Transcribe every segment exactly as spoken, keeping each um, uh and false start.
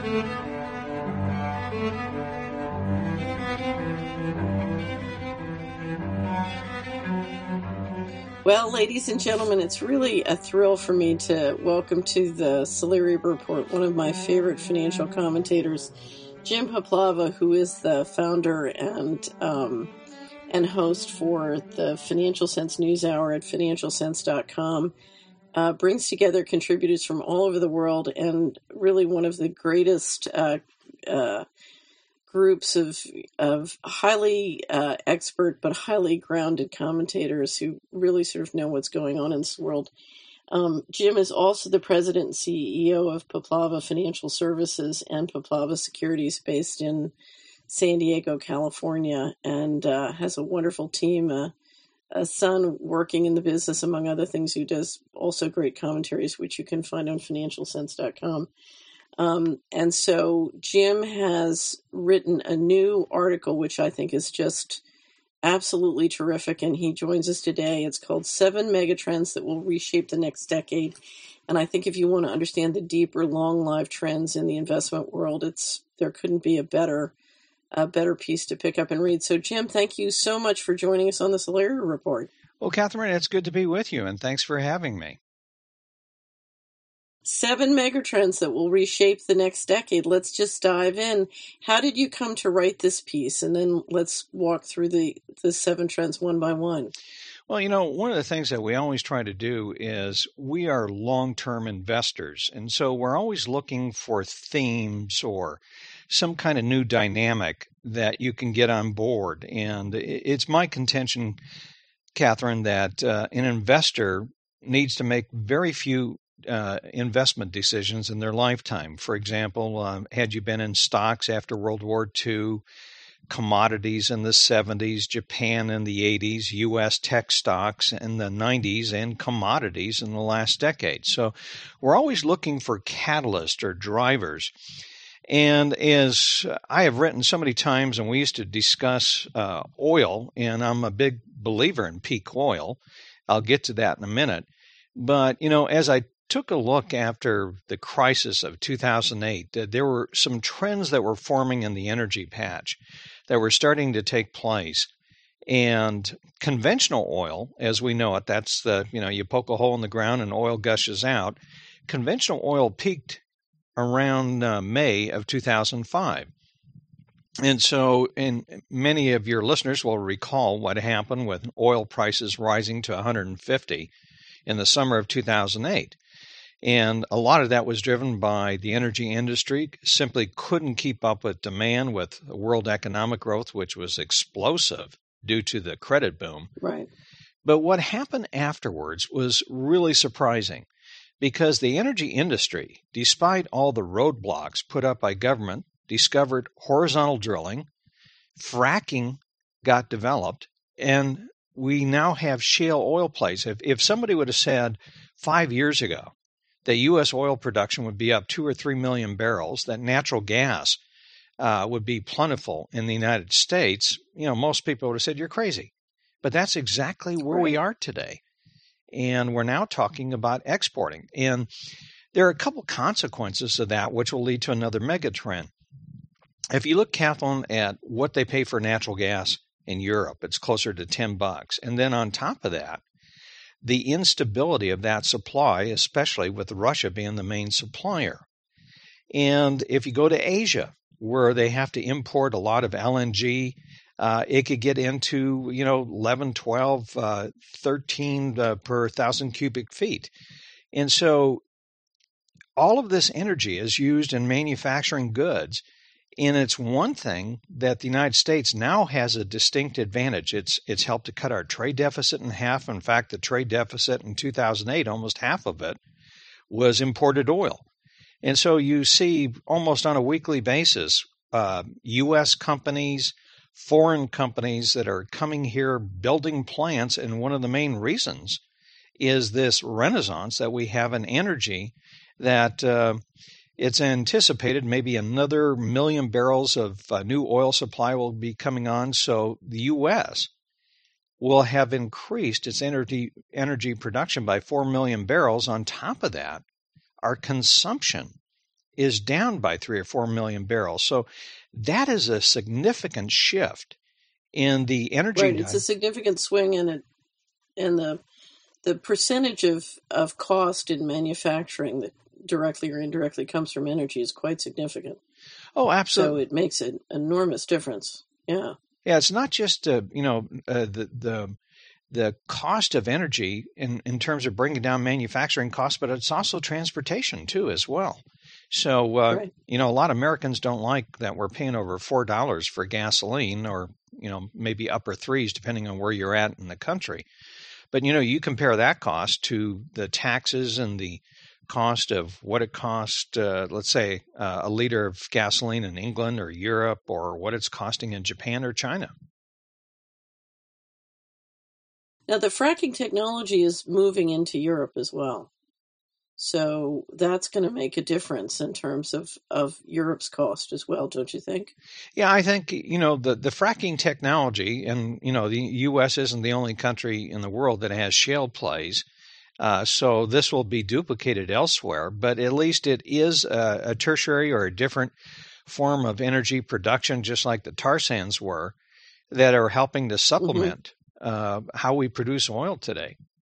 Well, ladies and gentlemen, it's really a thrill for me to welcome to the Solari Report one of my favorite financial commentators, Jim Paplava, who is the founder and um, and host for the Financial Sense News Hour at financial sense dot com. Uh, brings together contributors from all over the world, and really one of the greatest uh, uh, groups of of highly uh, expert but highly grounded commentators who really sort of know what's going on in this world. Um, Jim is also the president and C E O of Paplava Financial Services and Paplava Securities, based in San Diego, California, and uh, has a wonderful team, uh, a son working in the business, among other things, who does also great commentaries, which you can find on financial sense dot com. Um, and so Jim has written a new article, which I think is just absolutely terrific, and he joins us today. It's called Seven Megatrends That Will Reshape the Next Decade. And I think if you want to understand the deeper, long-lived trends in the investment world, it's there couldn't be a better a better piece to pick up and read. So, Jim, thank you so much for joining us on the Solari Report. Well, Catherine, it's good to be with you, and thanks for having me. Seven megatrends that will reshape the next decade. Let's just dive in. How did you come to write this piece? And then let's walk through the, the seven trends one by one. Well, you know, one of the things that we always try to do is we are long-term investors. And so we're always looking for themes or some kind of new dynamic that you can get on board. And it's my contention, Catherine, that uh, an investor needs to make very few Uh, investment decisions in their lifetime. For example, um, had you been in stocks after World War Two, commodities in the seventies, Japan in the eighties, U S tech stocks in the nineties, and commodities in the last decade. So we're always looking for catalysts or drivers. And as I have written so many times, and we used to discuss uh, oil, and I'm a big believer in peak oil. I'll get to that in a minute. But, you know, as I took a look after the crisis of two thousand eight, uh, there were some trends that were forming in the energy patch that were starting to take place. And conventional oil, as we know it, that's the, you know, you poke a hole in the ground and oil gushes out. Conventional oil peaked around uh, May of two thousand five. And so, and many of your listeners will recall what happened with oil prices rising to one hundred fifty in the summer of two thousand eight. And a lot of that was driven by the energy industry, simply couldn't keep up with demand with world economic growth, which was explosive due to the credit boom. Right. But what happened afterwards was really surprising, because the energy industry, despite all the roadblocks put up by government, discovered horizontal drilling, fracking got developed, and we now have shale oil plays. If, if somebody would have said five years ago that U S oil production would be up two or three million barrels, that natural gas uh, would be plentiful in the United States, you know, most people would have said, you're crazy. But that's exactly where Right. we are today. And we're now talking about exporting. And there are a couple consequences of that, which will lead to another megatrend. If you look, Kathleen, at what they pay for natural gas in Europe, it's closer to ten bucks. And then on top of that, the instability of that supply, especially with Russia being the main supplier. And if you go to Asia, where they have to import a lot of L N G, uh, it could get into, you know, eleven, twelve, uh, thirteen uh, per thousand cubic feet. And so all of this energy is used in manufacturing goods. And it's one thing that the United States now has a distinct advantage. It's it's helped to cut our trade deficit in half. In fact, the trade deficit in two thousand eight, almost half of it was imported oil. And so you see almost on a weekly basis, uh, U S companies, foreign companies that are coming here building plants. And one of the main reasons is this renaissance that we have in energy that uh, it's anticipated maybe another million barrels of uh, new oil supply will be coming on. So the U S will have increased its energy energy production by four million barrels. On top of that, our consumption is down by three or four million barrels. So that is a significant shift in the energy. Right, it's a significant swing in it, and the the percentage of, of cost in manufacturing that directly or indirectly comes from energy is quite significant. Oh, absolutely. So it makes an enormous difference. Yeah. Yeah, it's not just uh, you know uh, the the the cost of energy in, in terms of bringing down manufacturing costs, but it's also transportation too as well. So uh, right. you know, a lot of Americans don't like that we're paying over four dollars for gasoline, or you know maybe upper threes depending on where you're at in the country. But you know, you compare that cost to the taxes and the cost of what it cost, uh, let's say, uh, a liter of gasoline in England or Europe, or what it's costing in Japan or China. Now, the fracking technology is moving into Europe as well. So that's going to make a difference in terms of, of Europe's cost as well, don't you think? Yeah, I think, you know, the, the fracking technology, and, you know, the U S isn't the only country in the world that has shale plays. Uh, so this will be duplicated elsewhere, but at least it is a, a tertiary or a different form of energy production, just like the tar sands were, that are helping to supplement mm-hmm. uh, how we produce oil today.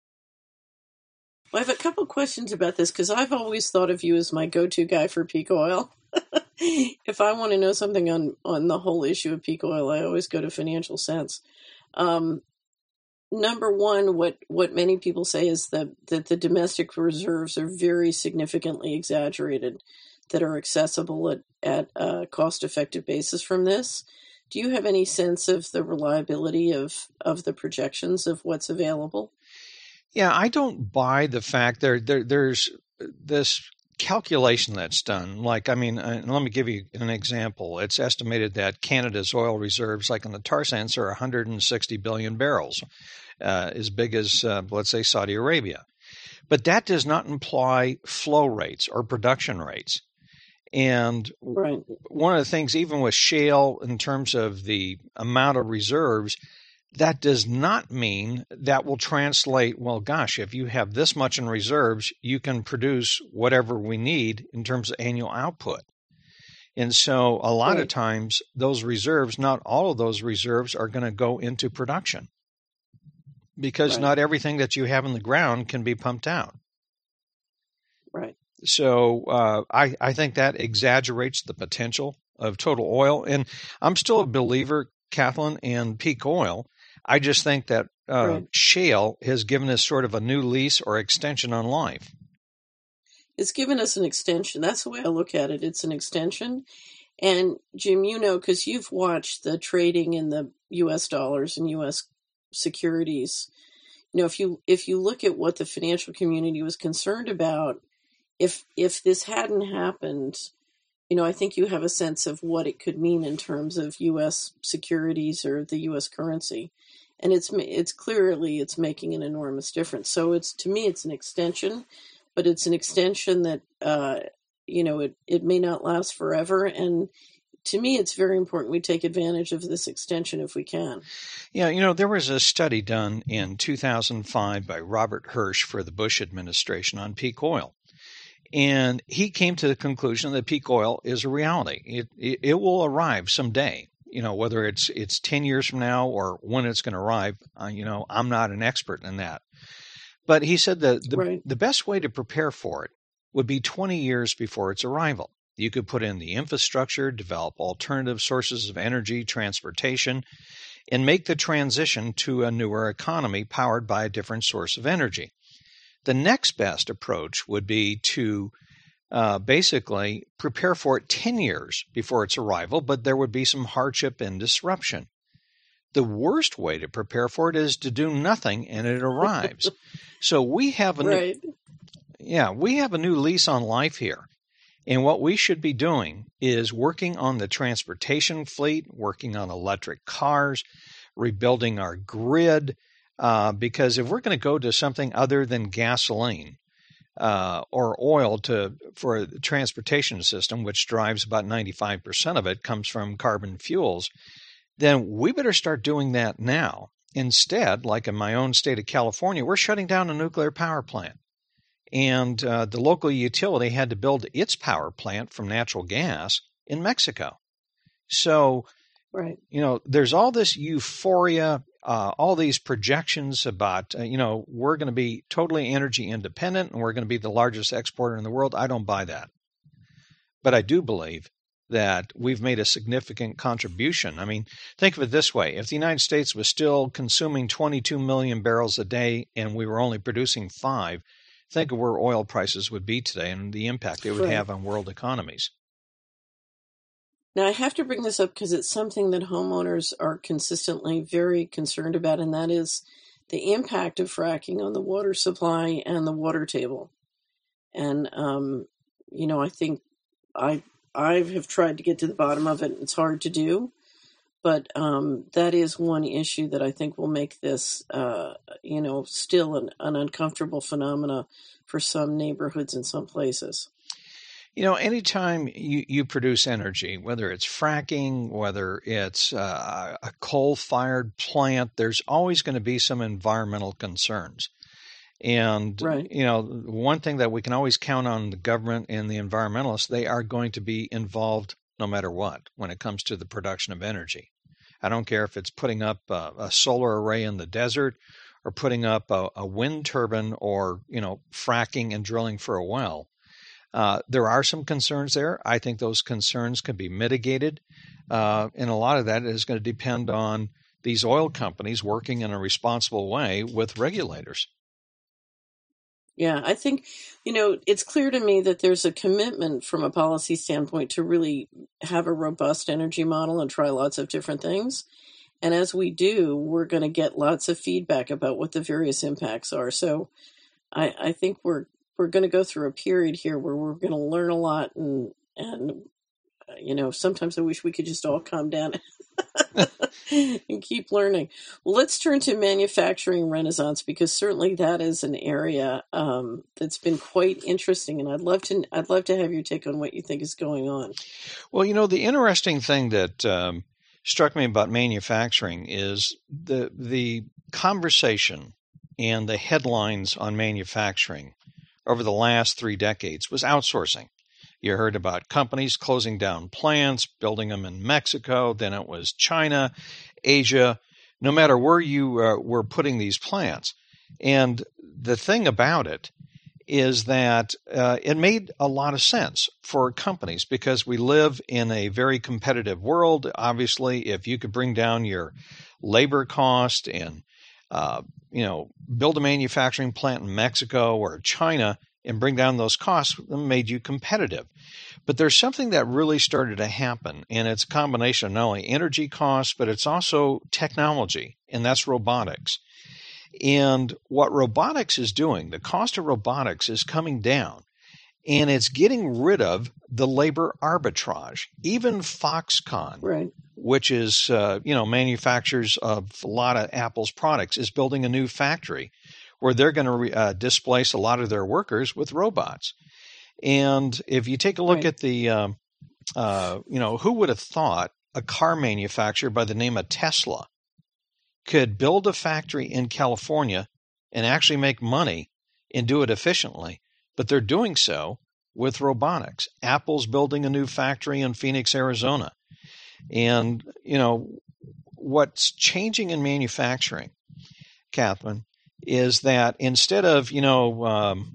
Well, I have a couple questions about this, because I've always thought of you as my go-to guy for peak oil. If I want to know something on, on the whole issue of peak oil, I always go to Financial Sense. Um, Number one, what, what many people say is that, that the domestic reserves are very significantly exaggerated, that are accessible at, at a cost-effective basis from this. Do you have any sense of the reliability of, of the projections of what's available? Yeah, I don't buy the fact there, there there's this calculation that's done. Like, I mean, uh, let me give you an example. It's estimated that Canada's oil reserves, like in the tar sands, are one hundred sixty billion barrels, uh, as big as, uh, let's say, Saudi Arabia. But that does not imply flow rates or production rates. And right. one of the things, even with shale, in terms of the amount of reserves, that does not mean that will translate, well, gosh, if you have this much in reserves, you can produce whatever we need in terms of annual output. And so a lot right. of times those reserves, not all of those reserves are going to go into production, because right. not everything that you have in the ground can be pumped out. Right. So uh, I, I think that exaggerates the potential of total oil. And I'm still a believer, Kathleen, in peak oil. I just think that uh, right. shale has given us sort of a new lease or extension on life. It's given us an extension. That's the way I look at it. It's an extension. And Jim, you know, because you've watched the trading in the U S dollars and U S securities. You know, if you if you look at what the financial community was concerned about, if if this hadn't happened, you know, I think you have a sense of what it could mean in terms of U S securities or the U S currency. And it's it's clearly it's making an enormous difference. So it's, to me, it's an extension, but it's an extension that, uh, you know, it, it may not last forever. And to me, it's very important we take advantage of this extension if we can. Yeah, you know, there was a study done in two thousand five by Robert Hirsch for the Bush administration on peak oil. And he came to the conclusion that peak oil is a reality. It, it, it will arrive someday. You know, whether it's it's ten years from now or when it's going to arrive, uh, you know, I'm not an expert in that. But he said that the, right. the best way to prepare for it would be twenty years before its arrival. You could put in the infrastructure, develop alternative sources of energy, transportation, and make the transition to a newer economy powered by a different source of energy. The next best approach would be to uh, basically prepare for it ten years before its arrival, but there would be some hardship and disruption. The worst way to prepare for it is to do nothing and it arrives. So we have a right. new, yeah, we have a new lease on life here. And what we should be doing is working on the transportation fleet, working on electric cars, rebuilding our grid, uh, because if we're going to go to something other than gasoline uh, or oil to for the transportation system, which drives about ninety-five percent of it, comes from carbon fuels, then we better start doing that now. Instead, like in my own state of California, we're shutting down a nuclear power plant. and uh, the local utility had to build its power plant from natural gas in Mexico. So, right. you know, there's all this euphoria, uh, all these projections about, uh, you know, we're going to be totally energy independent and we're going to be the largest exporter in the world. I don't buy that. But I do believe that we've made a significant contribution. I mean, think of it this way. If the United States was still consuming twenty-two million barrels a day and we were only producing five, think of where oil prices would be today and the impact it would right. have on world economies. Now, I have to bring this up because it's something that homeowners are consistently very concerned about, and that is the impact of fracking on the water supply and the water table. And, um, you know, I think I I have tried to get to the bottom of it. It's hard to do, but um, that is one issue that I think will make this, uh, you know, still an, an uncomfortable phenomena for some neighborhoods in some places. You know, anytime you, you produce energy, whether it's fracking, whether it's uh, a coal-fired plant, there's always going to be some environmental concerns. And, right. you know, one thing that we can always count on the government and the environmentalists, they are going to be involved no matter what when it comes to the production of energy. I don't care if it's putting up a, a solar array in the desert or putting up a, a wind turbine or, you know, fracking and drilling for a well. Uh, there are some concerns there. I think those concerns can be mitigated. Uh, and a lot of that is going to depend on these oil companies working in a responsible way with regulators. Yeah, I think, you know, it's clear to me that there's a commitment from a policy standpoint to really have a robust energy model and try lots of different things. And as we do, we're going to get lots of feedback about what the various impacts are. So I, I think we're we're going to go through a period here where we're going to learn a lot. And, and uh, you know, sometimes I wish we could just all calm down and keep learning. Well, let's turn to manufacturing renaissance, because certainly that is an area um, that's been quite interesting, and I'd love to I'd love to have your take on what you think is going on. Well, you know, the interesting thing that um, struck me about manufacturing is the the conversation and the headlines on manufacturing over the last three decades was outsourcing. You heard about companies closing down plants, building them in Mexico. Then it was China, Asia, no matter where you uh, were putting these plants. And the thing about it is that uh, it made a lot of sense for companies because we live in a very competitive world. Obviously, if you could bring down your labor cost and uh, you know, build a manufacturing plant in Mexico or China and bring down those costs, it made you competitive. But there's something that really started to happen, and it's a combination of not only energy costs, but it's also technology, and that's robotics. And what robotics is doing, the cost of robotics is coming down, and it's getting rid of the labor arbitrage. Even Foxconn, right. which is, uh, you know, manufacturers of a lot of Apple's products, is building a new factory where they're going to re- uh, displace a lot of their workers with robots. And if you take a look right. at the, um, uh, you know, who would have thought a car manufacturer by the name of Tesla could build a factory in California and actually make money and do it efficiently? But they're doing so with robotics. Apple's building a new factory in Phoenix, Arizona. And, you know, what's changing in manufacturing, Catherine, is that instead of, you know, um,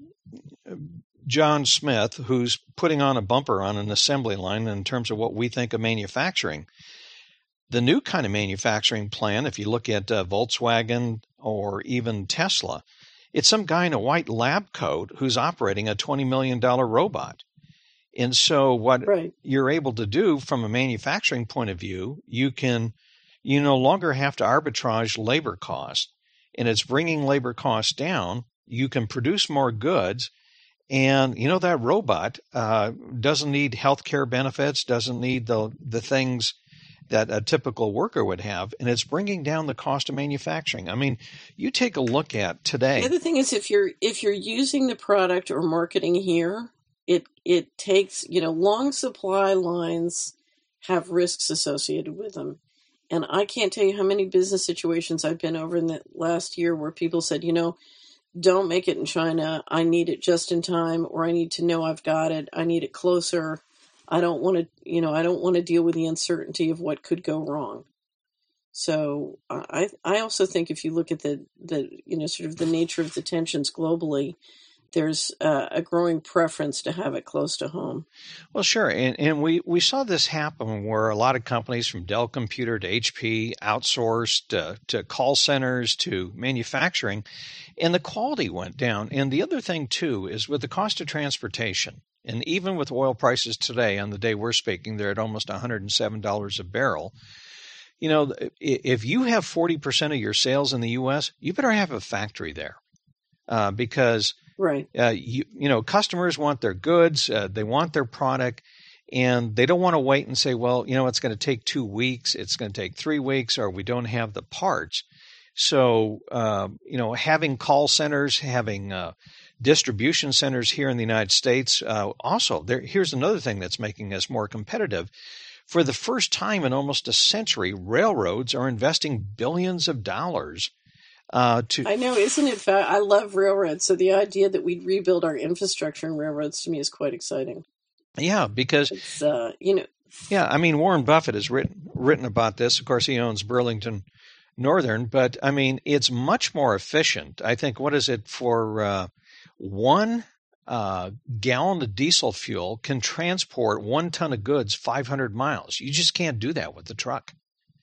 John Smith, who's putting on a bumper on an assembly line in terms of what we think of manufacturing, the new kind of manufacturing plan, if you look at uh, Volkswagen or even Tesla, it's some guy in a white lab coat who's operating a twenty million dollars robot. And so what right. you're able to do from a manufacturing point of view, you can, you no longer have to arbitrage labor costs, and it's bringing labor costs down. You can produce more goods, and you know that robot uh, doesn't need health care benefits, doesn't need the the things that a typical worker would have, and it's bringing down the cost of manufacturing. I mean, you take a look at today. The other thing is if you're if you're using the product or marketing here, it it takes, you know, long supply lines have risks associated with them. And I can't tell you how many business situations I've been over in the last year where people said, you know, don't make it in China. I need it just in time, or I need to know I've got it. I need it closer. I don't want to, you know, I don't want to deal with the uncertainty of what could go wrong. So uh, I, I also think if you look at the, the, you know, sort of the nature of the tensions globally, there's uh, a growing preference to have it close to home. Well, sure. And, and we, we saw this happen where a lot of companies from Dell Computer to H P outsourced uh, to call centers to manufacturing, and the quality went down. And the other thing, too, is with the cost of transportation, and even with oil prices today, on the day we're speaking, they're at almost one hundred seven dollars a barrel. You know, if you have forty percent of your sales in the U S, you better have a factory there uh, because – Right. Uh, you, you know, customers want their goods, uh, they want their product, and they don't want to wait and say, well, you know, it's going to take two weeks, it's going to take three weeks, or we don't have the parts. So, uh, you know, having call centers, having uh, distribution centers here in the United States, uh, also, there, here's another thing that's making us more competitive. For the first time in almost a century, railroads are investing billions of dollars Uh, to I know, isn't it? Fa- I love railroads, so the idea that we'd rebuild our infrastructure in railroads to me is quite exciting. Yeah, because it's uh, you know, yeah, I mean Warren Buffett has written written about this. Of course, he owns Burlington Northern, but I mean it's much more efficient. I think what is it for uh, one uh, gallon of diesel fuel can transport one ton of goods five hundred miles. You just can't do that with the truck.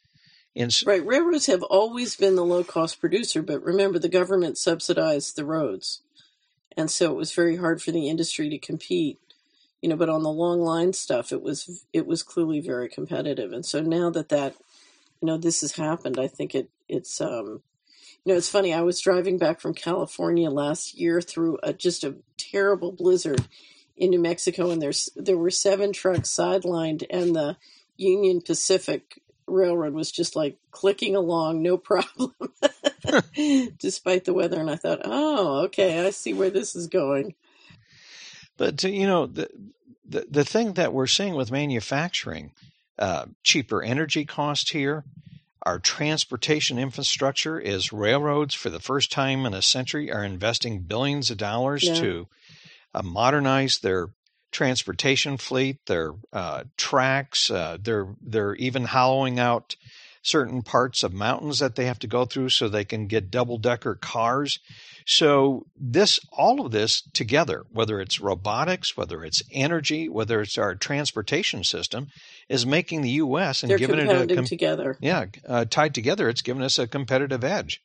Right. Railroads have always been the low-cost producer, but remember, the government subsidized the roads. And so it was very hard for the industry to compete. You know, but on the long line stuff, it was it was clearly very competitive. And so now that that, you know, this has happened, I think it it's, um, you know, it's funny. I was driving back from California last year through a, just a terrible blizzard in New Mexico, and there's there were seven trucks sidelined, and the Union Pacific Railroad was just like clicking along, no problem, despite the weather. And I thought, oh, okay, I see where this is going. But, you know, the, the, the thing that we're seeing with manufacturing, uh, cheaper energy cost here, our transportation infrastructure is railroads for the first time in a century are investing billions of dollars yeah. to uh, modernize their transportation fleet, their uh, tracks. Uh, they're they're even hollowing out certain parts of mountains that they have to go through so they can get double-decker cars. So this, all of this together, whether it's robotics, whether it's energy, whether it's our transportation system, is making the U S and they're giving it a com- together. Yeah, uh, tied together, it's given us a competitive edge.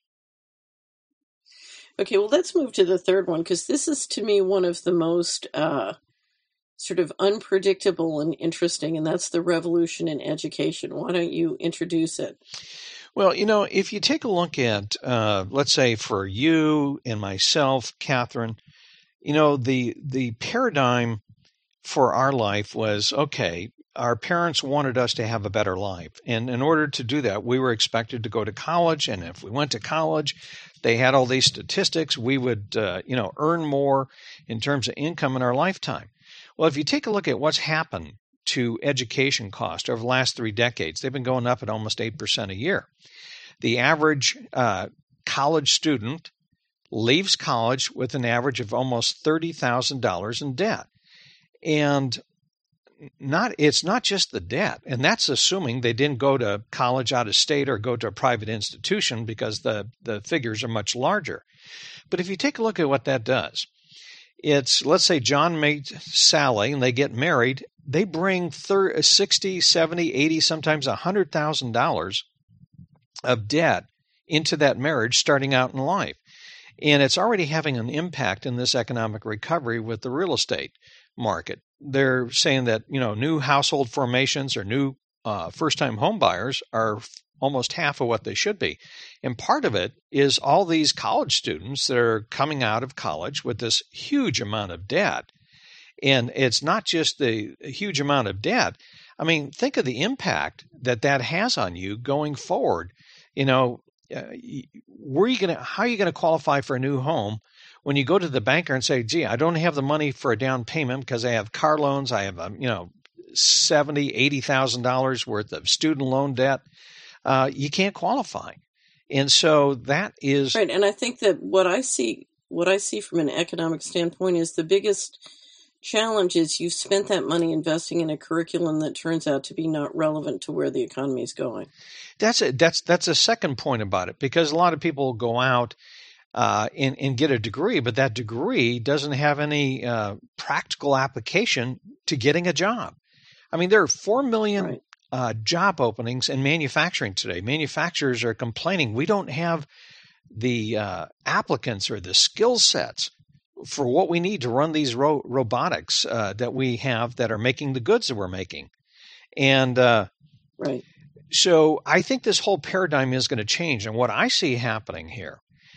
Okay, well, let's move to the third one, because this is to me one of the most uh, sort of unpredictable and interesting, and that's the revolution in education. Why don't you introduce it? Well, you know, if you take a look at, uh, let's say for you and myself, Catherine, you know, the the paradigm for our life was, okay, our parents wanted us to have a better life. And in order to do that, we were expected to go to college. And if we went to college, they had all these statistics. We would, uh, you know, earn more in terms of income in our lifetime. Well, if you take a look at what's happened to education cost over the last three decades, they've been going up at almost eight percent a year. The average uh, college student leaves college with an average of almost thirty thousand dollars in debt. And not it's not just the debt, and that's assuming they didn't go to college out of state or go to a private institution, because the, the figures are much larger. But if you take a look at what that does, it's, let's say John meets Sally and they get married, they bring thirty, sixty, seventy, eighty, sometimes one hundred thousand dollars of debt into that marriage starting out in life. And it's already having an impact in this economic recovery with the real estate market. They're saying that, you know, new household formations or new uh, first-time home buyers are f- almost half of what they should be. And part of it is all these college students that are coming out of college with this huge amount of debt. And it's not just the huge amount of debt. I mean, think of the impact that that has on you going forward. You know, uh, where are you going to, how are you going to qualify for a new home when you go to the banker and say, gee, I don't have the money for a down payment because I have car loans, I have, um, you know, seventy thousand dollars, eighty thousand dollars worth of student loan debt. Uh, you can't qualify. And so that is right. And I think that what I see what I see from an economic standpoint is the biggest challenge is you've spent that money investing in a curriculum that turns out to be not relevant to where the economy is going. That's a, that's that's a second point about it, because a lot of people go out uh, and, and get a degree, but that degree doesn't have any uh, practical application to getting a job. I mean, there are four million right. uh, job openings in manufacturing today. Manufacturers are complaining we don't have the uh, applicants or the skill sets for what we need to run these ro- robotics uh, that we have that are making the goods that we're making. And uh, right. so I think this whole paradigm is going to change. And what I see happening here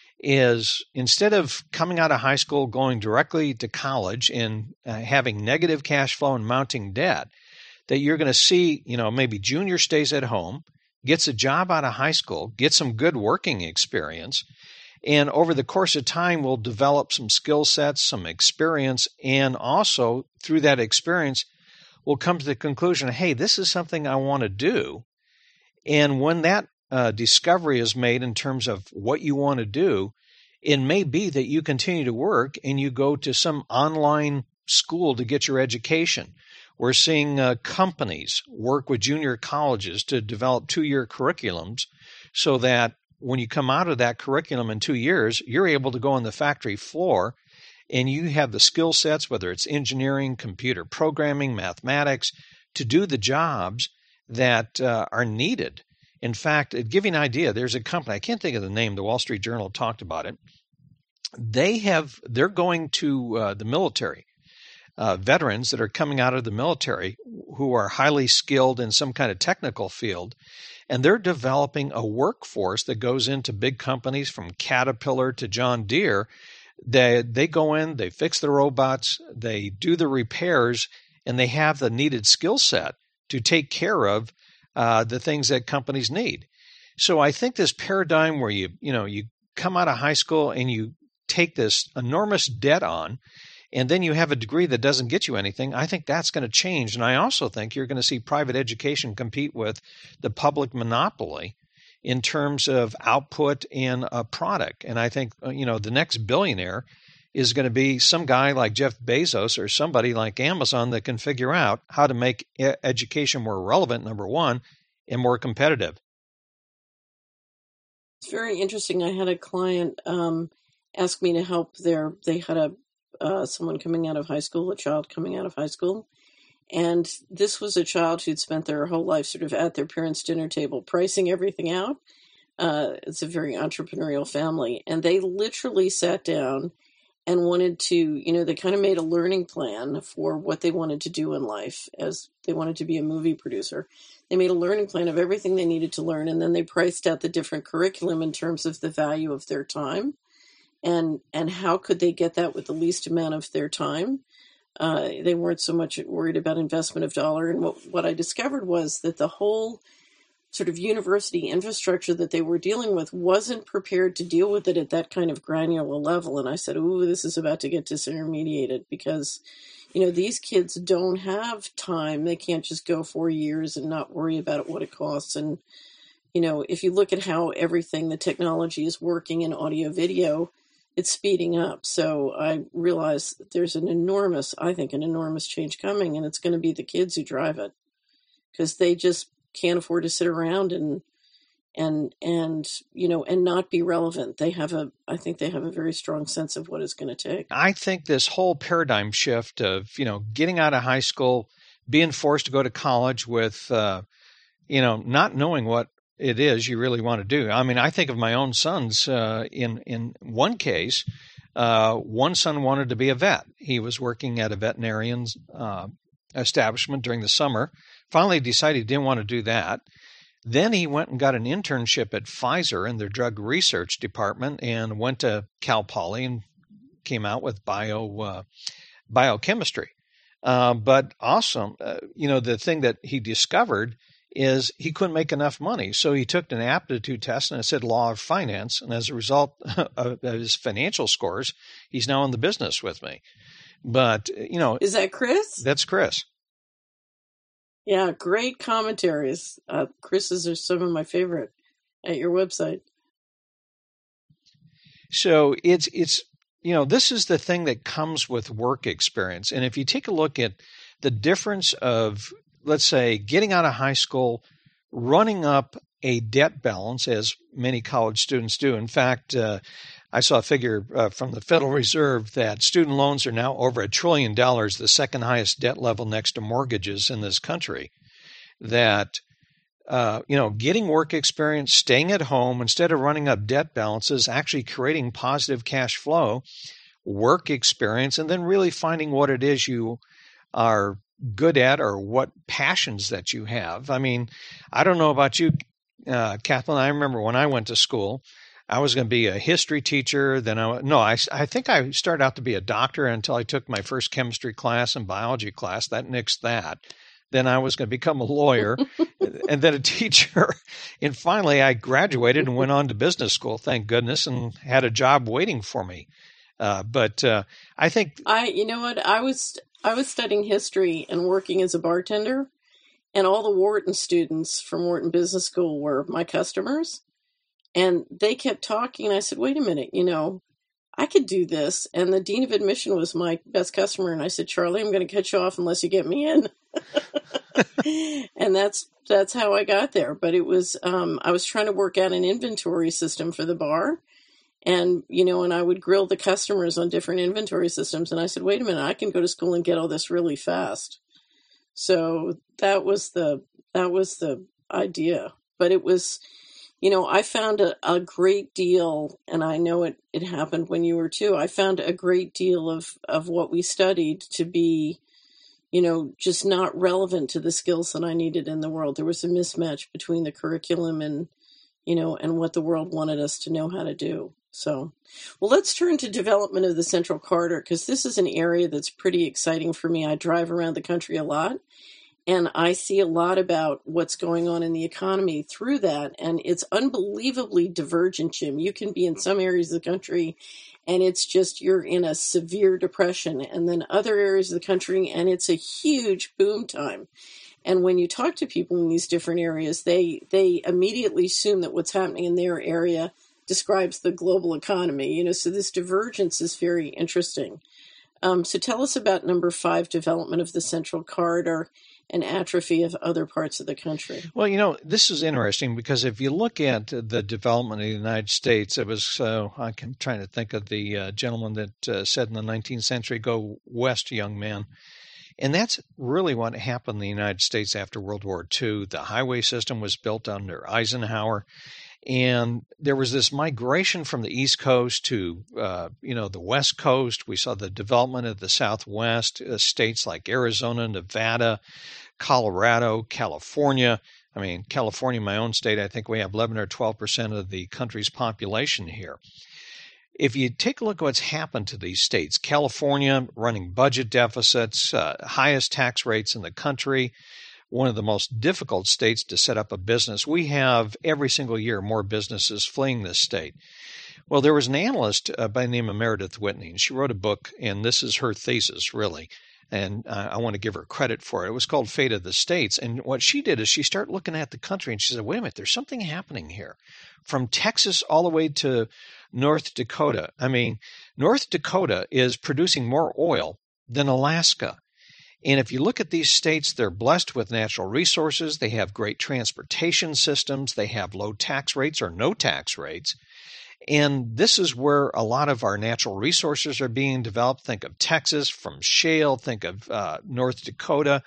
is instead of coming out of high school, going directly to college and uh, having negative cash flow and mounting debt, that you're going to see, you know, maybe junior stays at home, gets a job out of high school, gets some good working experience, and over the course of time will develop some skill sets, some experience, and also through that experience will come to the conclusion, hey, this is something I want to do. And when that uh, discovery is made in terms of what you want to do, it may be that you continue to work and you go to some online school to get your education. We're seeing uh, companies work with junior colleges to develop two-year curriculums so that when you come out of that curriculum in two years, you're able to go on the factory floor and you have the skill sets, whether it's engineering, computer programming, mathematics, to do the jobs that uh, are needed. In fact, to give you an idea, there's a company, I can't think of the name, the Wall Street Journal talked about it. They have, they're going to uh, the military. Uh, veterans that are coming out of the military who are highly skilled in some kind of technical field, and they're developing a workforce that goes into big companies from Caterpillar to John Deere. They, they go in, they fix the robots, they do the repairs, and they have the needed skill set to take care of uh, the things that companies need. So I think this paradigm where you, you know, you come out of high school and you take this enormous debt on, and then you have a degree that doesn't get you anything, I think that's going to change. And I also think you're going to see private education compete with the public monopoly in terms of output and a product. And I think, you know, the next billionaire is going to be some guy like Jeff Bezos or somebody like Amazon that can figure out how to make education more relevant, number one, and more competitive. It's very interesting. I had a client um, ask me to help their, they had a Uh, someone coming out of high school, a child coming out of high school. And this was a child who'd spent their whole life sort of at their parents' dinner table, pricing everything out. Uh, it's a very entrepreneurial family. And they literally sat down and wanted to, you know, they kind of made a learning plan for what they wanted to do in life, as they wanted to be a movie producer. They made a learning plan of everything they needed to learn. And then they priced out the different curriculum in terms of the value of their time. And and how could they get that with the least amount of their time? Uh, they weren't so much worried about investment of dollar. And what, what I discovered was that the whole sort of university infrastructure that they were dealing with wasn't prepared to deal with it at that kind of granular level. And I said, ooh, this is about to get disintermediated because, you know, these kids don't have time. They can't just go four years and not worry about what it costs. And, you know, if you look at how everything, the technology is working in audio video, it's speeding up. So I realize that there's an enormous, I think, an enormous change coming, and it's going to be the kids who drive it because they just can't afford to sit around and, and, and, you know, and not be relevant. They have a, I think they have a very strong sense of what it's going to take. I think this whole paradigm shift of, you know, getting out of high school, being forced to go to college with, uh, you know, not knowing what it is you really want to do. I mean, I think of my own sons. Uh, in in one case, uh, one son wanted to be a vet. He was working at a veterinarian's uh, establishment during the summer. Finally decided he didn't want to do that. Then he went and got an internship at Pfizer in their drug research department and went to Cal Poly and came out with bio uh, biochemistry. Uh, but awesome, uh, you know, the thing that he discovered is he couldn't make enough money. So he took an aptitude test and it said law of finance. And as a result of his financial scores, he's now in the business with me. But, you know. Is that Chris? That's Chris. Yeah, great commentaries. Uh, Chris's are some of my favorite at your website. So it's, it's, you know, this is the thing that comes with work experience. And if you take a look at the difference of, let's say, getting out of high school, running up a debt balance, as many college students do. In fact, uh, I saw a figure uh, from the Federal Reserve that student loans are now over a trillion dollars, the second highest debt level next to mortgages in this country. That, uh, you know, getting work experience, staying at home instead of running up debt balances, actually creating positive cash flow, work experience, and then really finding what it is you are good at or what passions that you have. I mean, I don't know about you, uh, Kathleen. I remember when I went to school, I was going to be a history teacher. Then I no, I, I think I started out to be a doctor until I took my first chemistry class and biology class. That nixed that. Then I was going to become a lawyer and then a teacher. And finally, I graduated and went on to business school, thank goodness, and had a job waiting for me. Uh, but uh, I think I, you know what, I was I was studying history and working as a bartender, and all the Wharton students from Wharton Business School were my customers. And they kept talking, and I said, wait a minute, you know, I could do this. And the dean of admission was my best customer, and I said, Charlie, I'm going to cut you off unless you get me in. And that's that's how I got there. But it was, um, I was trying to work out an inventory system for the bar. And, you know, and I would grill the customers on different inventory systems. And I said, wait a minute, I can go to school and get all this really fast. So that was the, that was the idea. But it was, you know, I found a, a great deal, and I know it, it happened when you were too, I found a great deal of, of what we studied to be, you know, just not relevant to the skills that I needed in the world. There was a mismatch between the curriculum and, you know, and what the world wanted us to know how to do. So, well, let's turn to development of the Central Corridor, because this is an area that's pretty exciting for me. I drive around the country a lot, and I see a lot about what's going on in the economy through that. And it's unbelievably divergent, Jim. You can be in some areas of the country and it's just, you're in a severe depression. And then other areas of the country, and it's a huge boom time. And when you talk to people in these different areas, they, they immediately assume that what's happening in their area describes the global economy. You know, so this divergence is very interesting. Um, so tell us about number five, development of the Central Corridor and atrophy of other parts of the country. Well, you know, this is interesting because if you look at the development of the United States, it was, uh, I'm trying to think of the uh, gentleman that uh, said in the nineteenth century, go west, young man. And that's really what happened in the United States after World War Two. The highway system was built under Eisenhower. And there was this migration from the East Coast to, uh, you know, the West Coast. We saw the development of the Southwest, uh, states like Arizona, Nevada, Colorado, California. I mean, California, my own state, I think we have eleven or twelve percent of the country's population here. If you take a look at what's happened to these states, California running budget deficits, uh, highest tax rates in the country, one of the most difficult states to set up a business. We have every single year more businesses fleeing this state. Well, there was an analyst uh, by the name of Meredith Whitney, and she wrote a book, and this is her thesis, really, and uh, I want to give her credit for it. It was called Fate of the States, and what she did is she started looking at the country, and she said, wait a minute, there's something happening here. From Texas all the way to North Dakota. I mean, North Dakota is producing more oil than Alaska. And if you look at these states, they're blessed with natural resources. They have great transportation systems. They have low tax rates or no tax rates. And this is where a lot of our natural resources are being developed. Think of Texas from shale. Think of uh, North Dakota.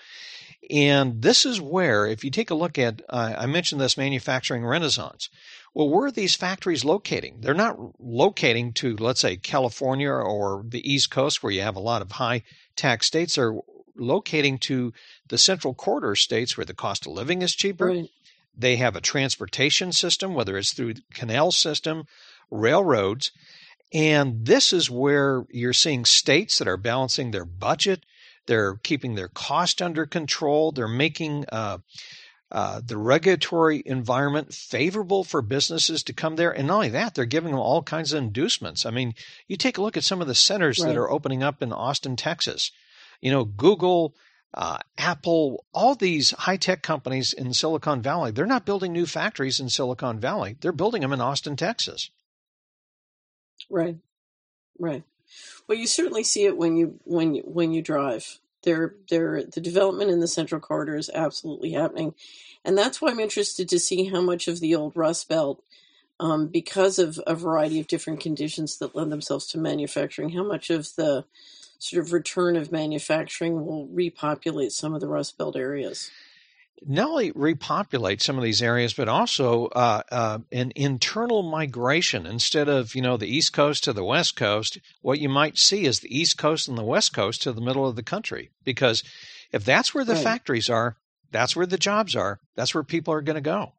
And this is where, if you take a look at, uh, I mentioned this manufacturing renaissance. Well, where are these factories locating? They're not locating to, let's say, California or the East Coast where you have a lot of high tax states. They're locating to the Central Corridor states where the cost of living is cheaper. Right. They have a transportation system, whether it's through the canal system, railroads. And this is where you're seeing states that are balancing their budget. They're keeping their cost under control. They're making uh, uh, the regulatory environment favorable for businesses to come there. And not only that, they're giving them all kinds of inducements. I mean, you take a look at some of the centers Right. that are opening up in Austin, Texas. You know, Google, uh, Apple, all these high-tech companies in Silicon Valley, they're not building new factories in Silicon Valley. They're building them in Austin, Texas. Right. Right. Well, you certainly see it when you when you, when you drive. There, there, the development in the Central Corridor is absolutely happening, and that's why I'm interested to see how much of the old Rust Belt, um, because of a variety of different conditions that lend themselves to manufacturing, how much of the sort of return of manufacturing will repopulate some of the Rust Belt areas. Not only repopulate some of these areas, but also uh, uh, an internal migration. Instead of, you know, the East Coast to the West Coast, what you might see is the East Coast and the West Coast to the middle of the country. Because if that's where the Right. factories are, that's where the jobs are, that's where people are going to go.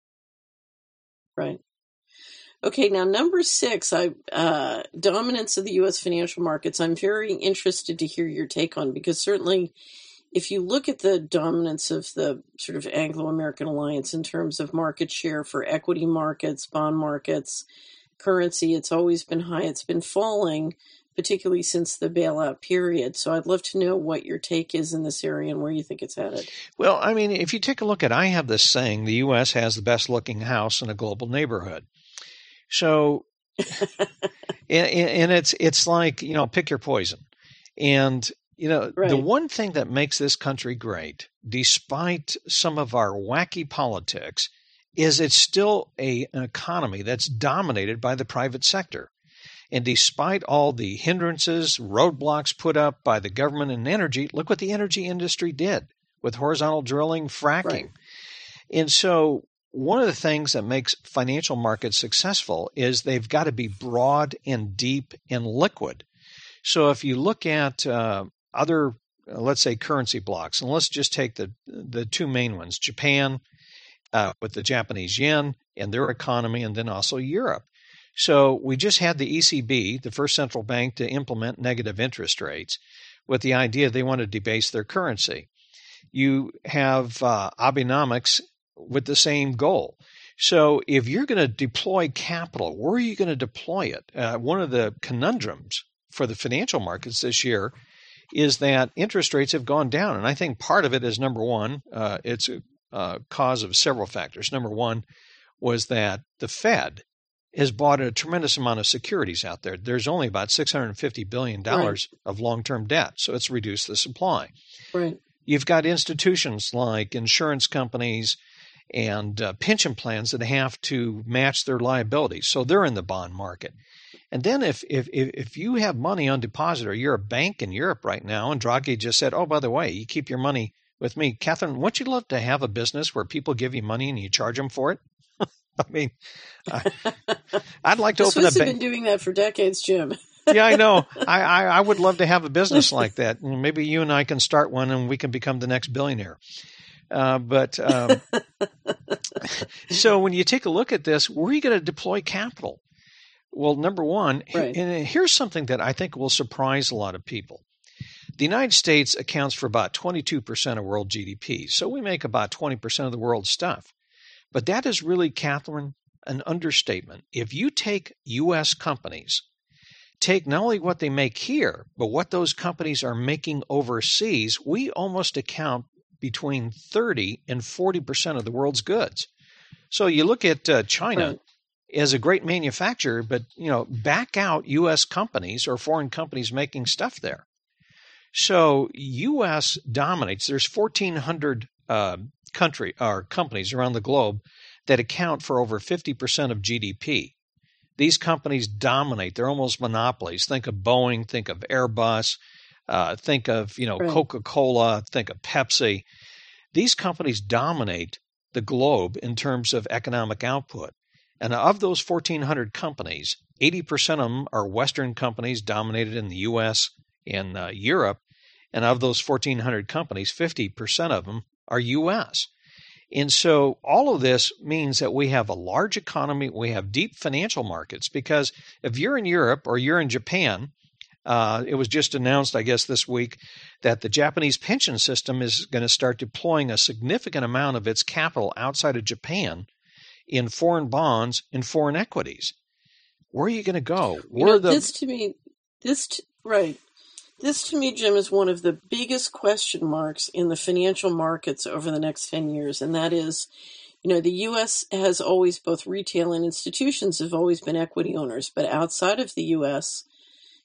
Right. Okay, now number six, I uh, dominance of the U S financial markets. I'm very interested to hear your take on, because certainly if you look at the dominance of the sort of Anglo-American alliance in terms of market share for equity markets, bond markets, currency, it's always been high. It's been falling, particularly since the bailout period. So I'd love to know what your take is in this area and where you think it's headed. Well, I mean, if you take a look at, I have this saying, the U S has the best looking house in a global neighborhood. So, and, and it's it's like, you know, pick your poison. And, you know, Right. the one thing that makes this country great, despite some of our wacky politics, is it's still a, an economy that's dominated by the private sector. And despite all the hindrances, roadblocks put up by the government and energy, look what the energy industry did with horizontal drilling, fracking. Right. And so one of the things that makes financial markets successful is they've got to be broad and deep and liquid. So if you look at uh, other, uh, let's say, currency blocks, and let's just take the the two main ones, Japan uh, with the Japanese yen and their economy, and then also Europe. So we just had the E C B, the first central bank to implement negative interest rates, with the idea they want to debase their currency. You have uh, Abenomics with the same goal. So if you're going to deploy capital, where are you going to deploy it? Uh, one of the conundrums for the financial markets this year is that interest rates have gone down. And I think part of it is, number one, uh, it's a uh, cause of several factors. Number one was that the Fed has bought a tremendous amount of securities out there. There's only about six hundred fifty billion dollars right. of long-term debt, so it's reduced the supply. Right. You've got institutions like insurance companies and uh, pension plans that have to match their liabilities, so they're in the bond market. And then if, if if you have money on deposit, or you're a bank in Europe right now, and Draghi just said, oh, by the way, you keep your money with me. Catherine, wouldn't you love to have a business where people give you money and you charge them for it? I mean, I, I'd like to the open Swiss a have bank. been doing that for decades, Jim. Yeah, I know. I, I, I would love to have a business like that. Maybe you and I can start one and we can become the next billionaire. Uh, but um, so when you take a look at this, where are you going to deploy capital? Well, number one, right. and here's something that I think will surprise a lot of people. The United States accounts for about twenty-two percent of world G D P, so we make about twenty percent of the world's stuff. But that is really, Catherine, an understatement. If you take U S companies, take not only what they make here, but what those companies are making overseas, we almost account between thirty and forty percent of the world's goods. So you look at uh, China right. as a great manufacturer, but you know, back out U S companies or foreign companies making stuff there. So U S dominates. There's fourteen hundred uh, country or companies around the globe that account for over fifty percent of G D P. These companies dominate. They're almost monopolies. Think of Boeing, think of Airbus, uh, think of, you know, right. Coca-Cola, think of Pepsi. These companies dominate the globe in terms of economic output. And of those fourteen hundred companies, eighty percent of them are Western companies dominated in the U S and uh, Europe. And of those fourteen hundred companies, fifty percent of them are U S. And so all of this means that we have a large economy, we have deep financial markets, because if you're in Europe or you're in Japan, uh, it was just announced, I guess, this week that the Japanese pension system is going to start deploying a significant amount of its capital outside of Japan in foreign bonds and foreign equities. Where are you going to go? You Where know, the... this to me, this, t- right. This, to me, Jim, is one of the biggest question marks in the financial markets over the next ten years. And that is, you know, the U S has always, both retail and institutions have always been equity owners. But outside of the U S,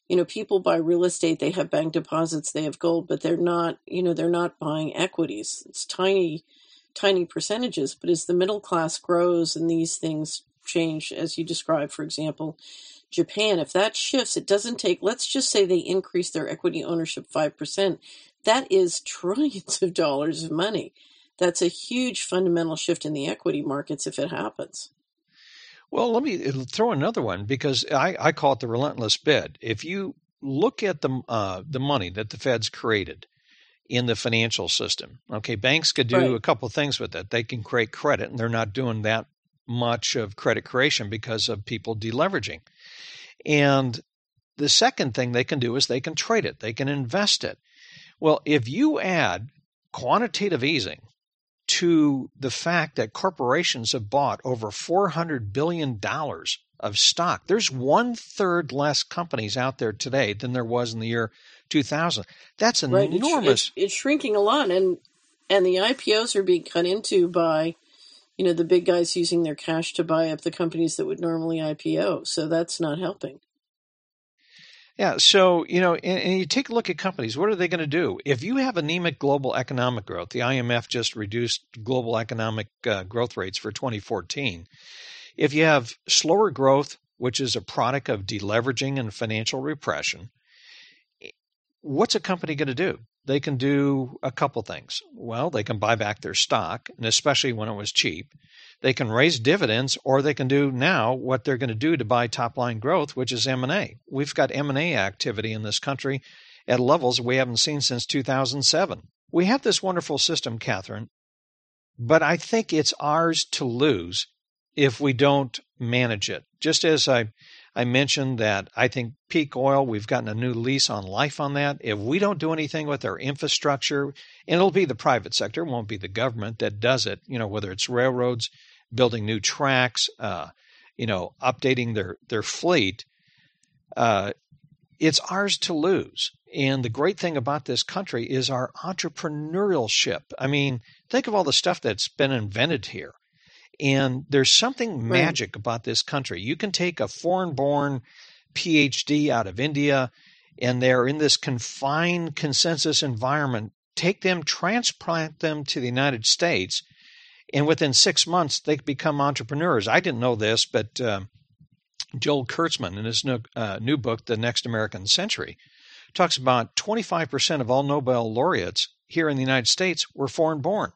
You know, people buy real estate, they have bank deposits, they have gold, but they're not, you know, they're not buying equities. It's tiny, tiny percentages. But as the middle class grows and these things change, as you described, for example, Japan, if that shifts, it doesn't take, let's just say they increase their equity ownership five percent. That is trillions of dollars of money. That's a huge fundamental shift in the equity markets if it happens. Well, let me throw another one because I, I call it the relentless bid. If you look at the uh, the money that the Fed's created in the financial system, okay, banks could do Right. a couple of things with it. They can create credit, and they're not doing that much of credit creation because of people deleveraging. And the second thing they can do is they can trade it. They can invest it. Well, if you add quantitative easing to the fact that corporations have bought over four hundred billion dollars of stock. There's one-third less companies out there today than there was in the year two thousand. That's an Right. It's, enormous. it's, it's shrinking a lot, and and the I P Os are being cut into by, you know, the big guys using their cash to buy up the companies that would normally I P O. So that's not helping. Yeah, so, you know, and, and you take a look at companies, what are they going to do? If you have anemic global economic growth, the I M F just reduced global economic uh, growth rates for twenty fourteen. If you have slower growth, which is a product of deleveraging and financial repression, what's a company going to do? They can do a couple things. Well, they can buy back their stock, and especially when it was cheap. They can raise dividends, or they can do now what they're going to do to buy top-line growth, which is M and A. We've got M and A activity in this country at levels we haven't seen since two thousand seven. We have this wonderful system, Catherine, but I think it's ours to lose if we don't manage it. Just as I, I mentioned that I think peak oil, we've gotten a new lease on life on that. If we don't do anything with our infrastructure, and it'll be the private sector, it won't be the government that does it, you know, whether it's railroads, building new tracks, uh, you know, updating their, their fleet, uh, it's ours to lose. And the great thing about this country is our entrepreneurship. I mean, think of all the stuff that's been invented here. And there's something Right. magic about this country. You can take a foreign-born P H D out of India, and they're in this confined consensus environment. Take them, transplant them to the United States, and within six months, they become entrepreneurs. I didn't know this, but uh, Joel Kurtzman, in his new, uh, new book, The Next American Century, talks about twenty-five percent of all Nobel laureates here in the United States were foreign-born.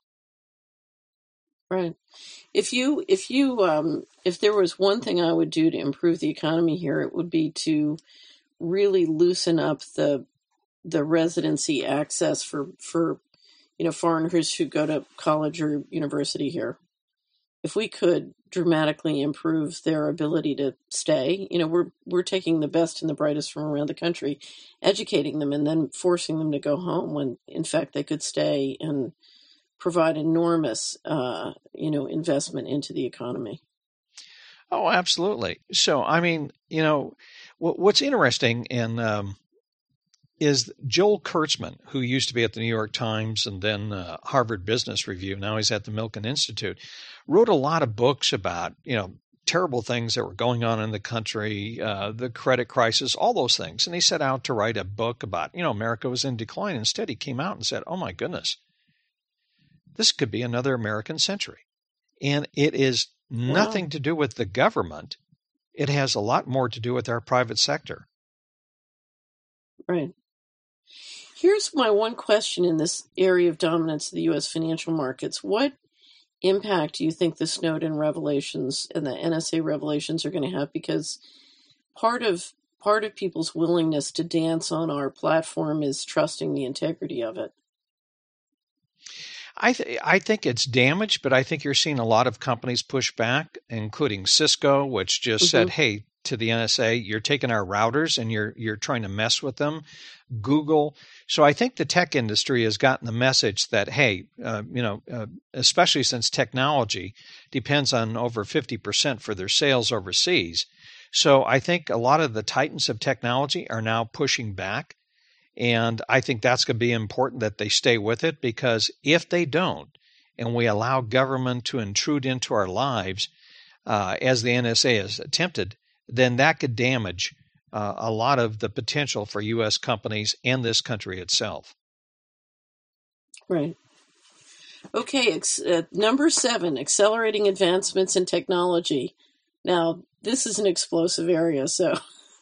Right. If you, if you, um, if there was one thing I would do to improve the economy here, it would be to really loosen up the the residency access for for you know foreigners who go to college or university here. If we could dramatically improve their ability to stay, you know, we're we're taking the best and the brightest from around the country, educating them, and then forcing them to go home when, in fact, they could stay and provide enormous, uh, you know, investment into the economy. Oh, absolutely. So, I mean, you know, what, what's interesting and um, is Joel Kurtzman, who used to be at the New York Times and then uh, Harvard Business Review, now he's at the Milken Institute, wrote a lot of books about, you know, terrible things that were going on in the country, uh, the credit crisis, all those things. And he set out to write a book about, you know, America was in decline. Instead, he came out and said, oh, my goodness, this could be another American century. And it is nothing Wow. to do with the government. It has a lot more to do with our private sector. Right. Here's my one question in this area of dominance of the U S financial markets. What impact do you think the Snowden revelations and the N S A revelations are going to have? Because part of part of people's willingness to dance on our platform is trusting the integrity of it. I th- I think it's damaged, but I think you're seeing a lot of companies push back, including Cisco, which just Mm-hmm. said, "Hey, to the N S A, you're taking our routers and you're you're trying to mess with them." Google. So I think the tech industry has gotten the message that, hey, uh, you know, uh, especially since technology depends on over fifty percent for their sales overseas. So I think a lot of the titans of technology are now pushing back. And I think that's going to be important that they stay with it, because if they don't, and we allow government to intrude into our lives, uh, as the N S A has attempted, then that could damage uh, a lot of the potential for U S companies and this country itself. Right. Okay, ex- uh, number seven, accelerating advancements in technology. Now, this is an explosive area, so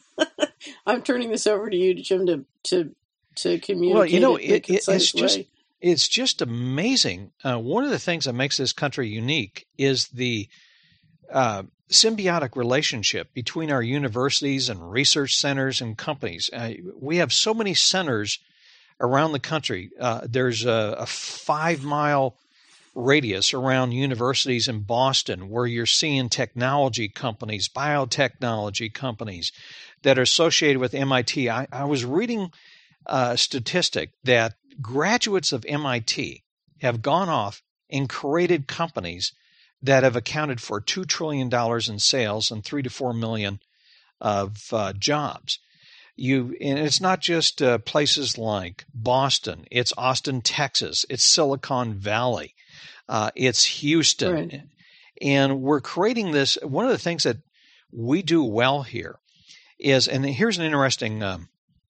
I'm turning this over to you, Jim, to to, to communicate well, you know, it in a it, it, concise it's just way. it's just amazing. Uh, one of the things that makes this country unique is the uh, symbiotic relationship between our universities and research centers and companies. Uh, we have so many centers around the country. Uh, there's a, a five-mile radius around universities in Boston where you're seeing technology companies, biotechnology companies that are associated with M I T. I, I was reading a statistic that graduates of M I T have gone off and created companies that have accounted for two trillion dollars in sales and three to four million of uh, jobs. You, and it's not just uh, places like Boston. It's Austin, Texas. It's Silicon Valley. Uh, it's Houston. Right. And we're creating this. One of the things that we do well here is, and here's an interesting um,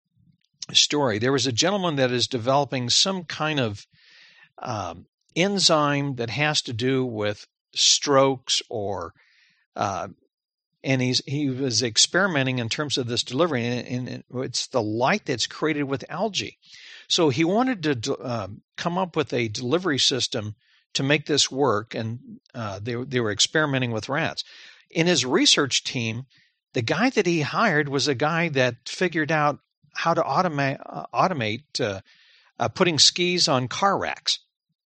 story. There was a gentleman that is developing some kind of um, enzyme that has to do with strokes or uh, and he's he was experimenting in terms of this delivery, and, and it's the light that's created with algae. So he wanted to uh, come up with a delivery system to make this work, and uh, they they were experimenting with rats. In his research team, the guy that he hired was a guy that figured out how to automate uh, automate uh, uh, putting skis on car racks.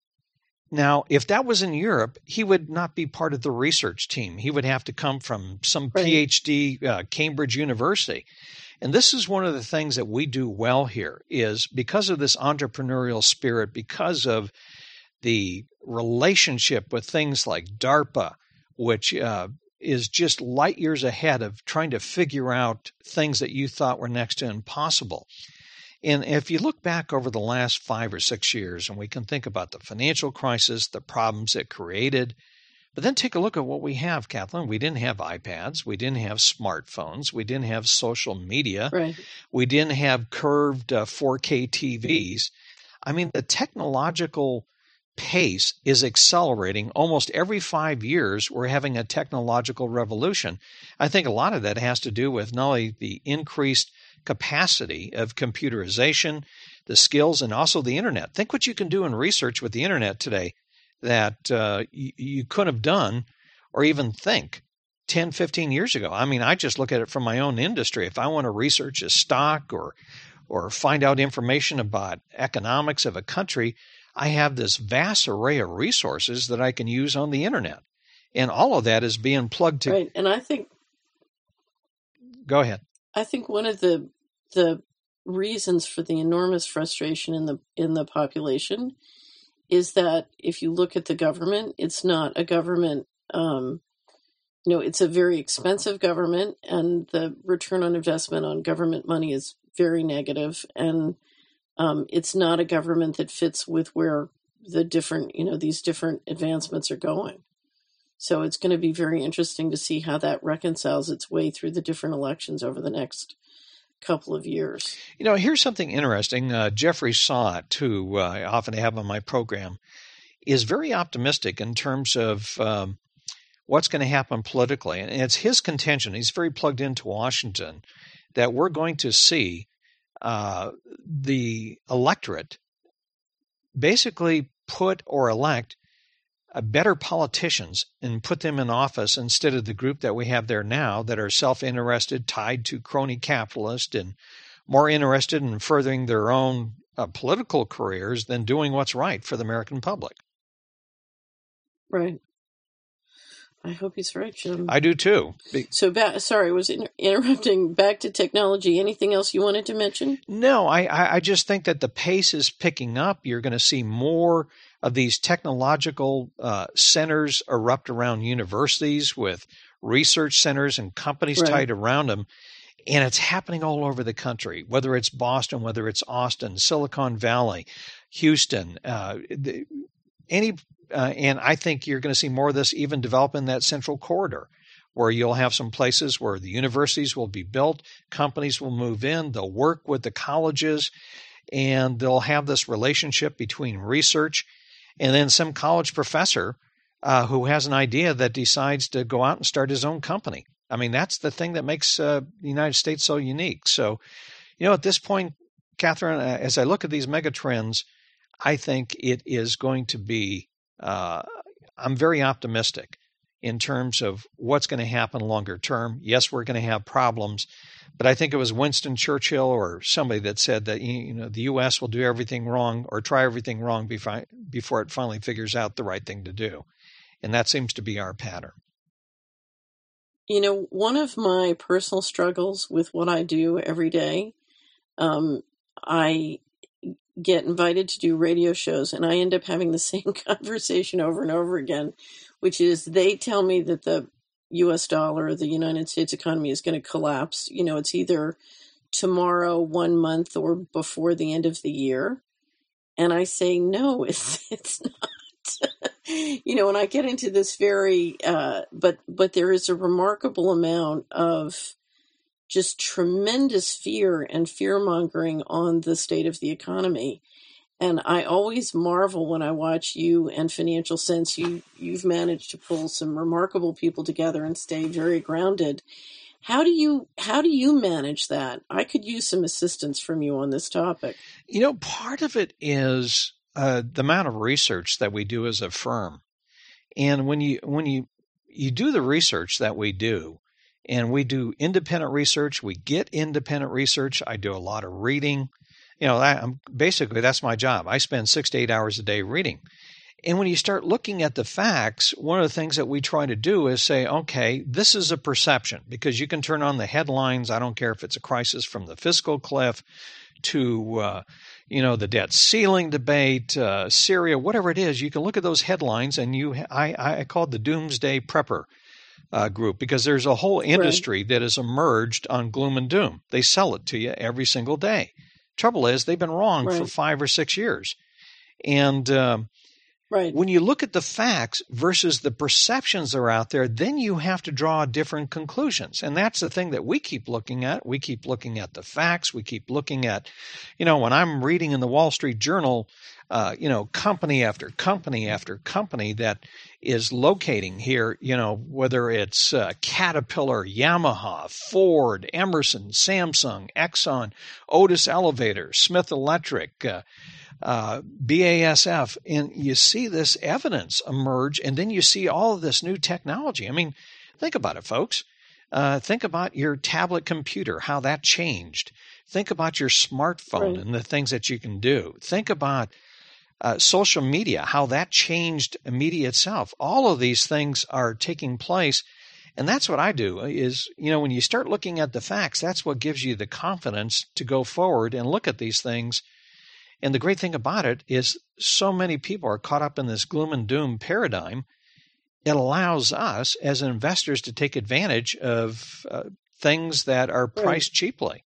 Now, if that was in Europe, he would not be part of the research team. He would have to come from some Right. P H D, uh, Cambridge University. And this is one of the things that we do well here is because of this entrepreneurial spirit, because of the relationship with things like DARPA, which uh, is just light years ahead of trying to figure out things that you thought were next to impossible. And if you look back over the last five or six years, and we can think about the financial crisis, the problems it created, but then take a look at what we have, Kathleen. We didn't have iPads. We didn't have smartphones. We didn't have social media. Right. We didn't have curved uh, four K T Vs. I mean, the technological pace is accelerating. Almost every five years, we're having a technological revolution. I think a lot of that has to do with not only the increased capacity of computerization, the skills, and also the internet. Think what you can do in research with the internet today that uh, you, you couldn't have done or even think ten, fifteen years ago. I mean, I just look at it from my own industry. If I want to research a stock or or find out information about economics of a country, I have this vast array of resources that I can use on the internet. And all of that is being plugged to. Right. And I think Go ahead. I think one of the the reasons for the enormous frustration in the in the population is that if you look at the government, it's not a government. Um, you know, it's a very expensive government, and the return on investment on government money is very negative, and um, it's not a government that fits with where the different, you know, these different advancements are going. So it's going to be very interesting to see how that reconciles its way through the different elections over the next couple of years. You know, here's something interesting. Uh, Jeffrey Sott, who uh, I often have on my program, is very optimistic in terms of um, what's going to happen politically. And it's his contention, he's very plugged into Washington, that we're going to see uh, the electorate basically put or elect uh, better politicians and put them in office instead of the group that we have there now that are self-interested, tied to crony capitalist, and more interested in furthering their own uh, political careers than doing what's right for the American public. Right. I hope he's right, Jim. I do too. Be- So, ba- sorry, I was inter- interrupting. Back to technology. Anything else you wanted to mention? No, I, I I just think that the pace is picking up. You're going to see more of these technological uh, centers erupt around universities with research centers and companies Right. tied around them. And it's happening all over the country, whether it's Boston, whether it's Austin, Silicon Valley, Houston, uh, the, any, uh, and I think you're going to see more of this even develop in that central corridor where you'll have some places where the universities will be built, companies will move in, they'll work with the colleges, and they'll have this relationship between research and then some college professor uh, who has an idea that decides to go out and start his own company. I mean, that's the thing that makes uh, the United States so unique. So, you know, at this point, Catherine, as I look at these mega trends, I think it is going to be, uh, I'm very optimistic in terms of what's going to happen longer term. Yes, we're going to have problems, but I think it was Winston Churchill or somebody that said that, you know, the U S will do everything wrong or try everything wrong before, before it finally figures out the right thing to do. And that seems to be our pattern. You know, one of my personal struggles with what I do every day, um, I get invited to do radio shows and I end up having the same conversation over and over again, which is they tell me that the U S dollar, the United States economy is going to collapse. You know, it's either tomorrow, one month, or before the end of the year. And I say, no, it's, it's not. You know, and I get into this very, uh, but but there is a remarkable amount of just tremendous fear and fear-mongering on the state of the economy. And I always marvel when I watch you and Financial Sense. You, you've managed to pull some remarkable people together and stay very grounded. How do you how do you manage that? I could use some assistance from you on this topic. You know, part of it is uh, the amount of research that we do as a firm. And when you when you you do the research that we do, and we do independent research, we get independent research. I do a lot of reading. You know, I, I'm, basically that's my job. I spend six to eight hours a day reading. And when you start looking at the facts, one of the things that we try to do is say, okay, this is a perception, because you can turn on the headlines. I don't care if it's a crisis from the fiscal cliff to, uh, you know, the debt ceiling debate, uh, Syria, whatever it is. You can look at those headlines, and you, I, I call it the doomsday prepper uh, group, because there's a whole industry right. that has emerged on gloom and doom. They sell it to you every single day. Trouble is, they've been wrong right. for five or six years. And um, right. when you look at the facts versus the perceptions that are out there, then you have to draw different conclusions. And that's the thing that we keep looking at. We keep looking at the facts. We keep looking at, you know, when I'm reading in the Wall Street Journal, uh, you know, company after company after company that is locating here, you know, whether it's uh, Caterpillar, Yamaha, Ford, Emerson, Samsung, Exxon, Otis Elevator, Smith Electric, uh, uh, B A S F, and you see this evidence emerge, and then you see all of this new technology. I mean, think about it, folks. Uh, think about your tablet computer, how that changed. Think about your smartphone right. and the things that you can do. Think about Uh, social media, how that changed media itself. All of these things are taking place. And that's what I do is, you know, when you start looking at the facts, that's what gives you the confidence to go forward and look at these things. And the great thing about it is so many people are caught up in this gloom and doom paradigm. It allows us as investors to take advantage of uh, things that are priced right. cheaply.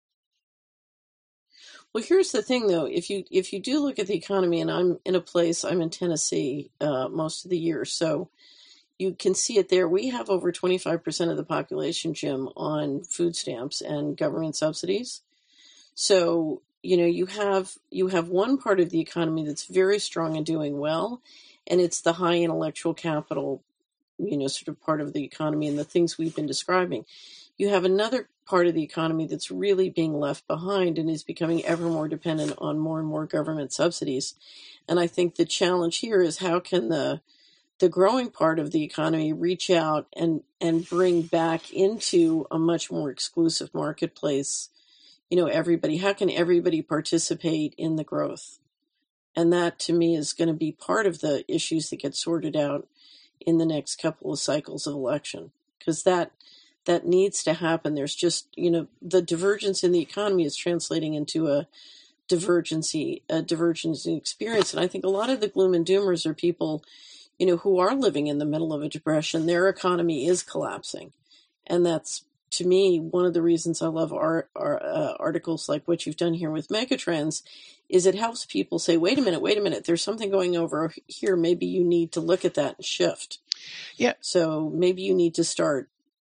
Well, here's the thing, though. If you if you do look at the economy, and I'm in a place, I'm in Tennessee uh, most of the year, so you can see it there. We have over twenty-five percent of the population, Jim, on food stamps and government subsidies. So, you know, you have you have one part of the economy that's very strong and doing well, and it's the high intellectual capital, you know, sort of part of the economy and the things we've been describing. You have another part of the economy that's really being left behind and is becoming ever more dependent on more and more government subsidies. And I think the challenge here is how can the the growing part of the economy reach out and, and bring back into a much more exclusive marketplace, you know, everybody, how can everybody participate in the growth? And that to me is going to be part of the issues that get sorted out in the next couple of cycles of election, because that That needs to happen. There's just, you know, the divergence in the economy is translating into a divergency, a divergence in experience. And I think a lot of the gloom and doomers are people, you know, who are living in the middle of a depression. Their economy is collapsing. And that's, to me, one of the reasons I love our, our uh, articles like what you've done here with Megatrends, is it helps people say, wait a minute, wait a minute, there's something going over here. Maybe you need to look at that and shift. Yeah. So maybe you need to start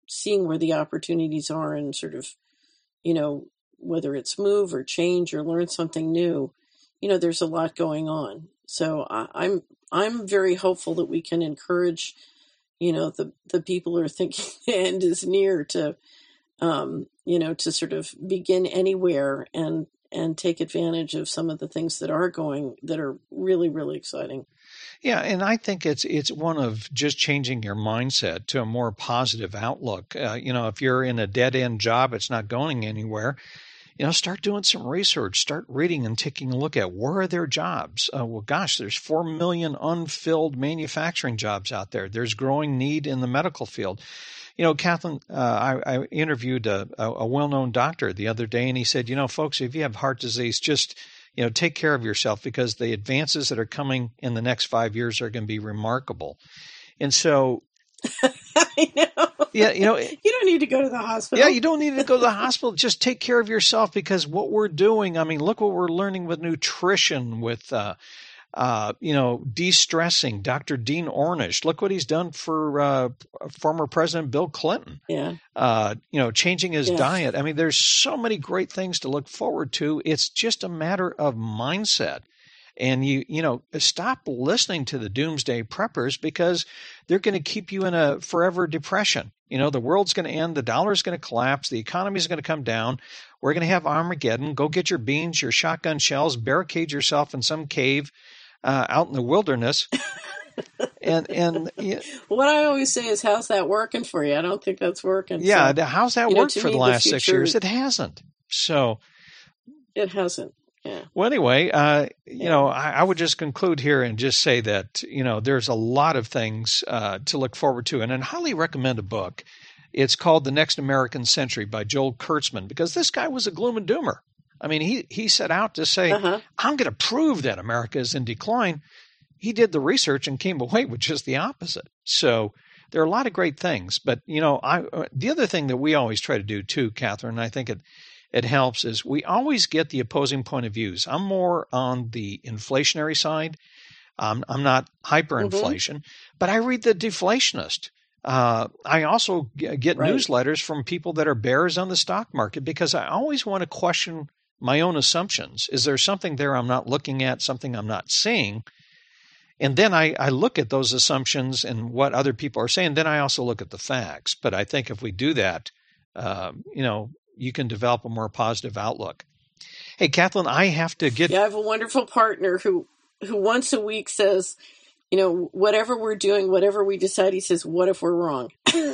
seeing where the opportunities are and sort of, you know, whether it's move or change or learn something new, you know, there's a lot going on. So I, I'm I'm very hopeful that we can encourage, you know, the, the people who are thinking the end is near to, um, you know, to sort of begin anywhere and and take advantage of some of the things that are going that are really, really exciting. Yeah, and I think it's it's one of just changing your mindset to a more positive outlook. Uh, you know, if you're in a dead end job, it's not going anywhere. You know, start doing some research, start reading and taking a look at where are their jobs. Uh, well, gosh, there's four million unfilled manufacturing jobs out there. There's growing need in the medical field. You know, Kathleen, uh, I, I interviewed a, a well-known doctor the other day, and he said, you know, folks, if you have heart disease, just, you know, take care of yourself because the advances that are coming in the next five years are going to be remarkable. And so, I know. Yeah, you know, you don't need to go to the hospital. Yeah, you don't need to go to the hospital. Just take care of yourself because what we're doing, I mean, look what we're learning with nutrition, with, uh, uh, you know, de-stressing. Doctor Dean Ornish, look what he's done for uh, former President Bill Clinton. Yeah. Uh, you know, changing his yeah. diet. I mean, there's so many great things to look forward to. It's just a matter of mindset. And you, you know, stop listening to the doomsday preppers because they're going to keep you in a forever depression. You know, the world's going to end. The dollar's going to collapse. The economy is going to come down. We're going to have Armageddon. Go get your beans, your shotgun shells, barricade yourself in some cave uh, out in the wilderness. and and yeah. What I always say is, how's that working for you? I don't think that's working. Yeah, so, how's that worked for the last the future, six years? It hasn't. So it hasn't. Yeah. Well, anyway, uh, you yeah. know, I, I would just conclude here and just say that, you know, there's a lot of things uh, to look forward to. And I highly recommend a book. It's called The Next American Century by Joel Kurtzman, because this guy was a gloom and doomer. I mean, he, he set out to say, uh-huh. I'm going to prove that America is in decline. He did the research and came away with just the opposite. So there are a lot of great things. But, you know, I uh, the other thing that we always try to do too, Catherine, I think it It helps is we always get the opposing point of views. I'm more on the inflationary side. Um, I'm not hyperinflation, mm-hmm. but I read the deflationist. Uh, I also g- get right. newsletters from people that are bears on the stock market because I always want to question my own assumptions. Is there something there I'm not looking at, something I'm not seeing? And then I, I look at those assumptions and what other people are saying. Then I also look at the facts. But I think if we do that, uh, you know, you can develop a more positive outlook. Hey, Kathleen, I have to get... Yeah, I have a wonderful partner who, who once a week says, you know, whatever we're doing, whatever we decide, he says, what if we're wrong?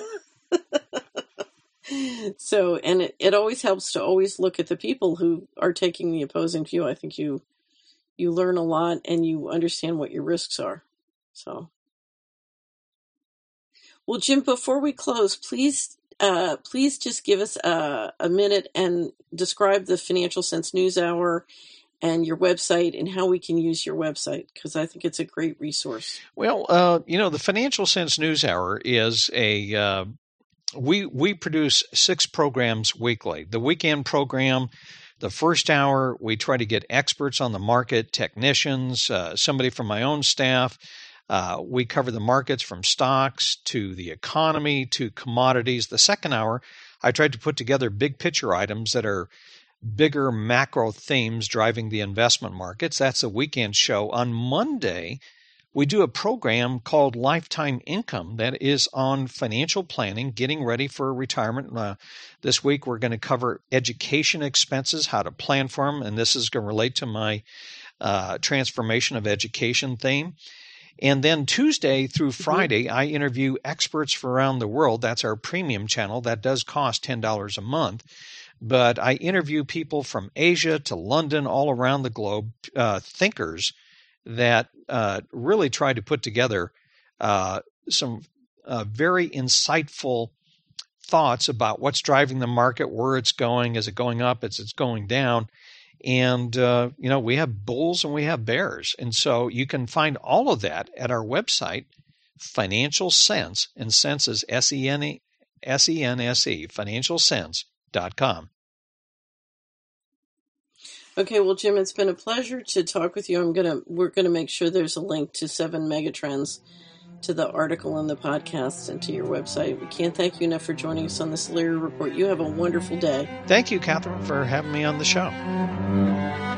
So, and it, it always helps to always look at the people who are taking the opposing view. I think you you learn a lot and you understand what your risks are. So, well, Jim, before we close, please... Uh, please just give us a, a minute and describe the Financial Sense News Hour and your website and how we can use your website, because I think it's a great resource. Well, uh, you know, the Financial Sense News Hour is a uh, we we produce six programs weekly. The weekend program, the first hour, we try to get experts on the market, technicians, uh, somebody from my own staff. Uh, we cover the markets from stocks to the economy to commodities. The second hour, I tried to put together big picture items that are bigger macro themes driving the investment markets. That's a weekend show. On Monday, we do a program called Lifetime Income that is on financial planning, getting ready for retirement. Uh, this week, we're going to cover education expenses, how to plan for them, and this is going to relate to my uh, transformation of education theme. And then Tuesday through Friday, I interview experts from around the world. That's our premium channel. That does cost ten dollars a month. But I interview people from Asia to London, all around the globe, uh, thinkers that uh, really try to put together uh, some uh, very insightful thoughts about what's driving the market, where it's going, is it going up, is it going down. And, uh, you know, we have bulls and we have bears. And so you can find all of that at our website, Financial Sense, and Sense is S E N E, S E N S E, financial sense dot com. Okay, well, Jim, it's been a pleasure to talk with you. I'm gonna we're gonna make sure there's a link to Seven Megatrends to the article and the podcast and to your website. We can't thank you enough for joining us on the Solari Report. You have a wonderful day. Thank you, Catherine, for having me on the show.